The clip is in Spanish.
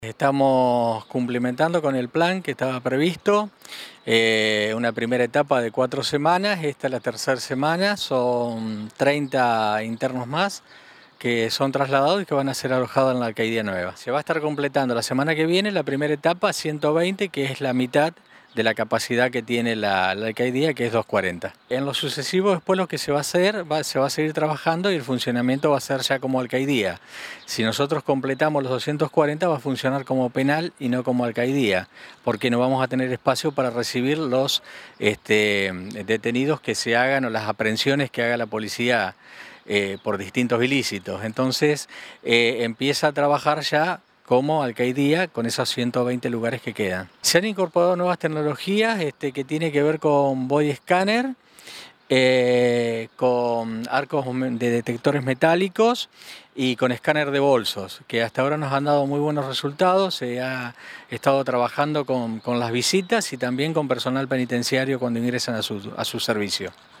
Estamos cumplimentando con el plan que estaba previsto, una primera etapa de 4 semanas, esta es la tercera semana, son 30 internos más que son trasladados y que van a ser alojados en la alcaidía nueva. Se va a estar completando la semana que viene la primera etapa, 120, que es la mitad de la capacidad que tiene la alcaidía, que es 240. En lo sucesivo, después lo que se va a hacer, se va a seguir trabajando y el funcionamiento va a ser ya como alcaidía. Si nosotros completamos los 240, va a funcionar como penal y no como alcaidía, porque no vamos a tener espacio para recibir los detenidos que se hagan o las aprehensiones que haga la policía por distintos ilícitos. Entonces empieza a trabajar ya como alcaidía con esos 120 lugares que quedan. Se han incorporado nuevas tecnologías que tiene que ver con body scanner, con arcos de detectores metálicos y con escáner de bolsos, que hasta ahora nos han dado muy buenos resultados. Se ha estado trabajando con las visitas y también con personal penitenciario cuando ingresan a su servicio.